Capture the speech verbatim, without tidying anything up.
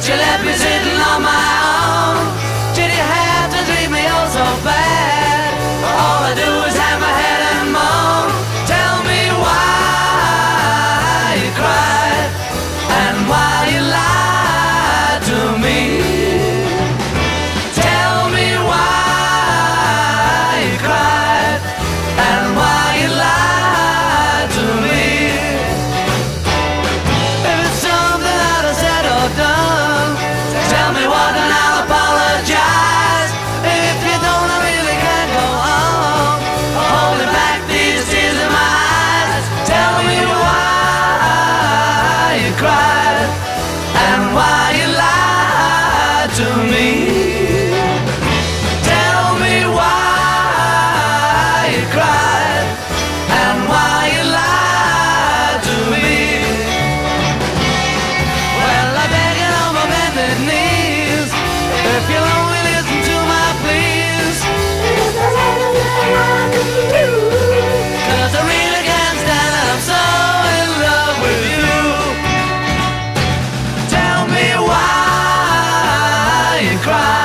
you left me sitting on my own. Did you have to treat me oh so bad? All I do is hang my head and moan. Tell me why you cried and why you lied to me. Tell me why you cried and why you lied to me. If it's something that I said or done, tell me what and I'll apologize. If you don't, I really can't go on holding back these tears in my eyes. Tell me why you cried and why you lied to me. Tell me why you cried and why you lied to me. Well, I beg it on my bended knees, if you'll only listen to my pleas. Cause I really can't stand it, I'm so in love with you. Tell me why you cry